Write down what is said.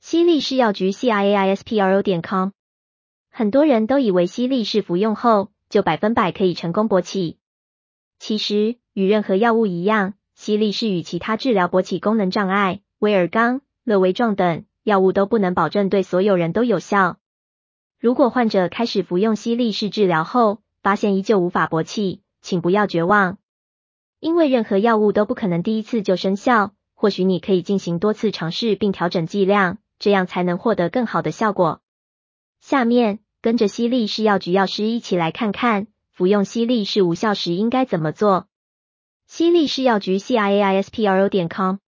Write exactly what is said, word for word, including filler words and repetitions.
西力士药局 C I A I S P R O 点 com。很多人都以为西力士服用后就百分百可以成功勃起。其实，与任何药物一样，西力士与其他治疗勃起功能障碍、威尔刚、乐威壮等药物都不能保证对所有人都有效。如果患者开始服用西力士治疗后，发现依旧无法勃起，请不要绝望。因为任何药物都不可能第一次就生效，或许你可以进行多次尝试并调整剂量，这样才能获得更好的效果。下面，跟着西力士药局药师一起来看看，服用西力士无效时应该怎么做。西力士药局 C I A I S P R O 点 com